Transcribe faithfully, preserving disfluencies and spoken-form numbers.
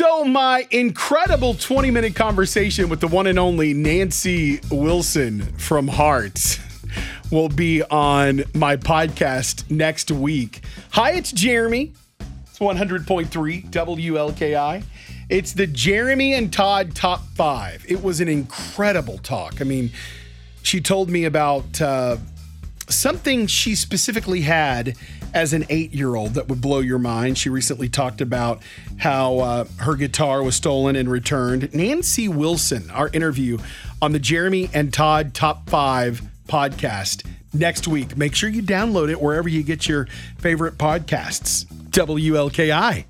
So my incredible twenty-minute conversation with the one and only Nancy Wilson from Heart will be on my podcast next week. Hi, it's Jeremy. It's one hundred point three W L K I. It's the Jeremy and Todd Top five. It was an incredible talk. I mean, she told me about uh, something she specifically had as an eight-year-old that would blow your mind. She recently talked about how uh, her guitar was stolen and returned. Nancy Wilson, our interview on the Jeremy and Todd Top five podcast next week. Make sure you download it wherever you get your favorite podcasts. W L K I.